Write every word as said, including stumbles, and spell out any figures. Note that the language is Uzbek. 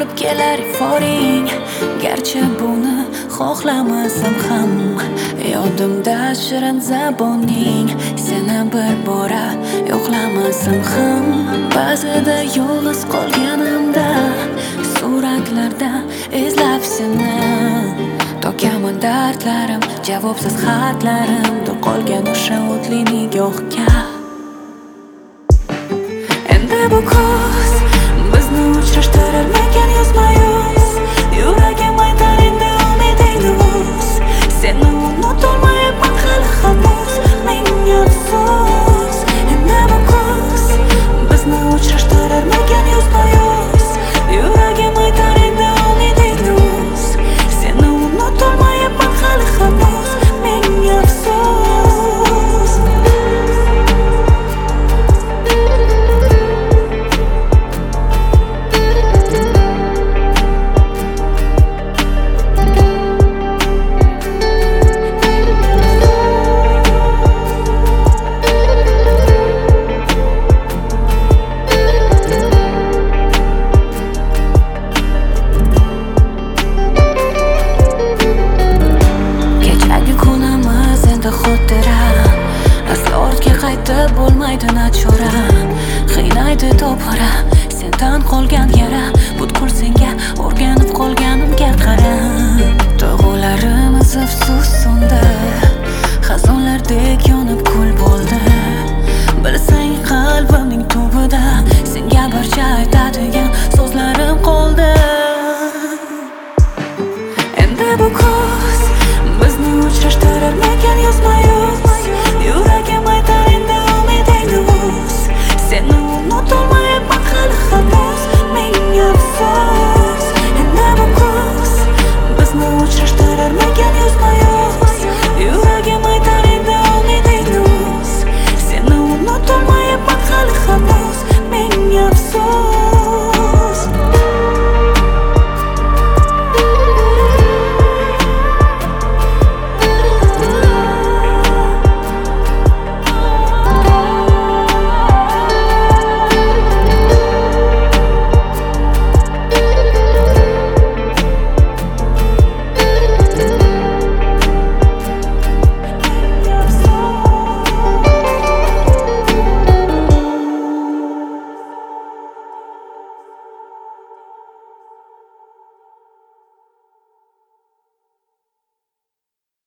olib kelar iforing. Garchi buni xohlamasam ham, yodimda shirin zaboning. Seni bir bora yo'qlamasam ham, ba'zida yolg'iz qolganimda suratlarda izlab seni to'kaman dardlarim, javobsiz xatlarimda qolgan o'sha o'tli nigohga. Endi bu ko'z bizni uchrashtirarmikan yuzma-yuz? Yuragim aytar endi umidingni uz. Seni unutolmayapman hali hanuz, menga afsus. Endi bu ko'z bizni uchrashtirarmikan yuzma-yuz? Yuragim aytar endi umidingni uz. Seni unutolmayapman hali hanuz, menga afsus. Bo'lmaydi nachora, qiynaydi tobora. Sendan qolgan yara, butkul senga o'rganib qolganimga qara. Tuyg'ularimiz afsus so'ndi, xazonlardek yonib kul bo'ldi. Bilsang qalbimning tubida senga barcha aytadi